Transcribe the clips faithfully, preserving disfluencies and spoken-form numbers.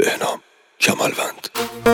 بهنام کمالوند.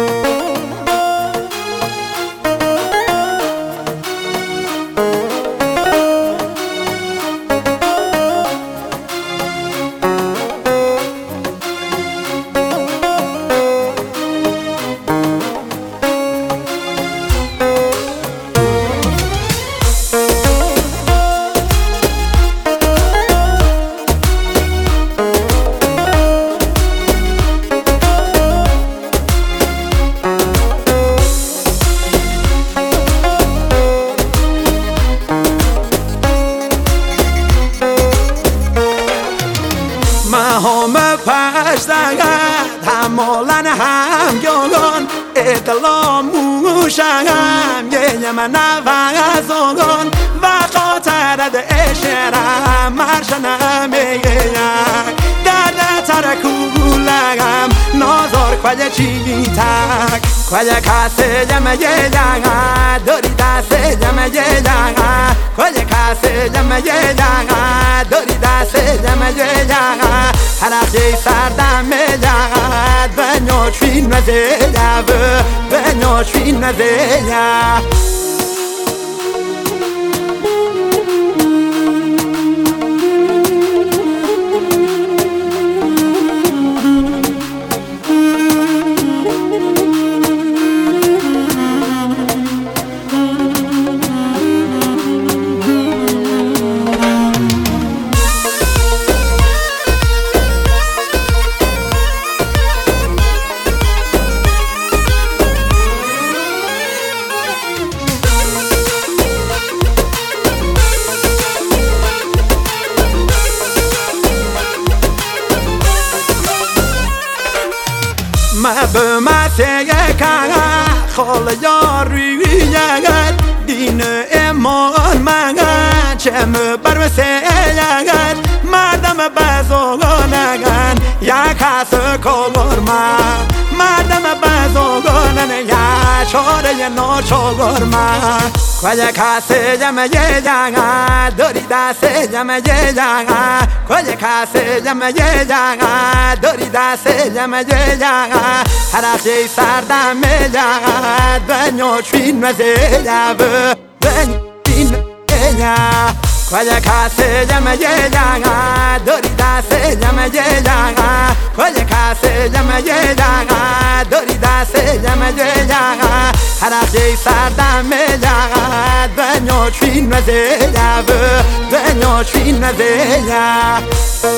همه پشتگد همالن هم گلان اقلام موشم یه من نوزان و خاطرد اشرم مرشنم یک درد ترکولم نازار کل چی تک کل کسی جمع یه جنگ داری دست جمع یه جنگ کل کسی جمع یه جنگ داری دست جمع یه جنگ هر اخشی سردم جنگ به نوچین نزیده به نوچین نزیده ما به مسیح کنه خال یاری یگد دین ایمان منگن چه بر مسیحیگد مردم بزرگانگن یک کس کار من مردم بزرگانن یک چاره ناچار من کل کسی جمع یه جنگ داری دست جمع یه جنگ کل کسی جمع یه جنگ داری دست جمع یه جنگ هر اخشی سردم جنگ به نوچین مزیده به نوچین مزیده کل کسی جمع یه جنگ داری دست جمع یه جنگ کل کسی جمع یه جنگ داری دست جمع یه جنگ هر اخشی سردم جنگ به نوچین مزیده به نوچین مزیده